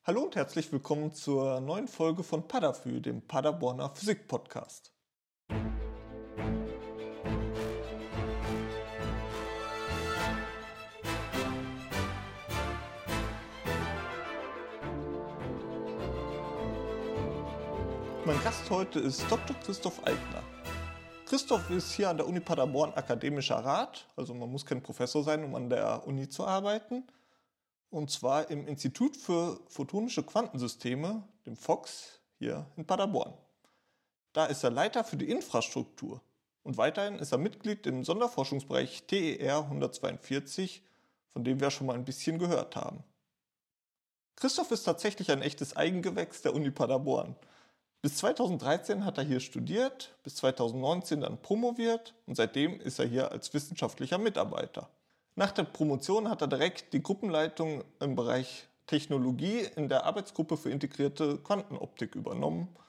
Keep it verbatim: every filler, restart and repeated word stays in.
Hallo und herzlich willkommen zur neuen Folge von Paderfü, dem Paderborner Physik-Podcast. Mein Gast heute ist Doktor Christoph Aigner. Christoph ist hier an der Uni Paderborn akademischer Rat, also man muss kein Professor sein, um an der Uni zu arbeiten. Und zwar im Institut für Photonische Quantensysteme, dem F O Q S, hier in Paderborn. Da ist er Leiter für die Infrastruktur und weiterhin ist er Mitglied im Sonderforschungsbereich T E R hundertzweiundvierzig, von dem wir schon mal ein bisschen gehört haben. Christoph ist tatsächlich ein echtes Eigengewächs der Uni Paderborn. Bis zweitausenddreizehn hat er hier studiert, bis zweitausendneunzehn dann promoviert und seitdem ist er hier als wissenschaftlicher Mitarbeiter. Nach der Promotion hat er direkt die Gruppenleitung im Bereich Technologie in der Arbeitsgruppe für integrierte Quantenoptik übernommen